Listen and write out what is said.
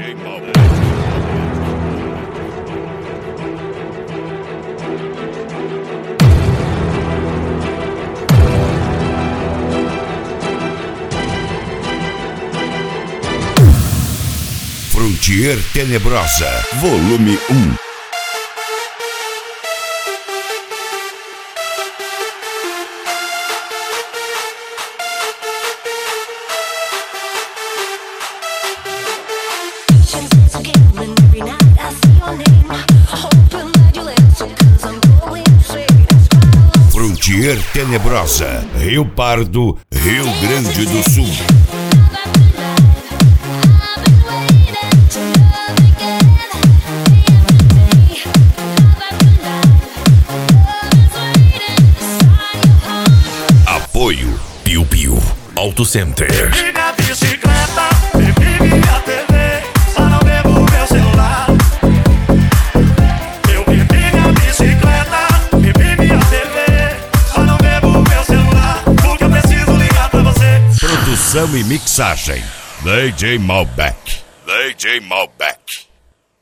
DJ Malbec. Frontier Tenebrosa, volume 1. Frontier Tenebrosa, Rio Pardo, Rio Grande do Sul. Apoio Piu Piu Auto Center. Bebi minha bicicleta, bebi minha TV, só não bebo meu celular. Eu bebi minha bicicleta, bebi minha TV, só não bebo meu celular, porque eu preciso ligar pra você. Produção e mixagem DJ Malbec. DJ Malbec.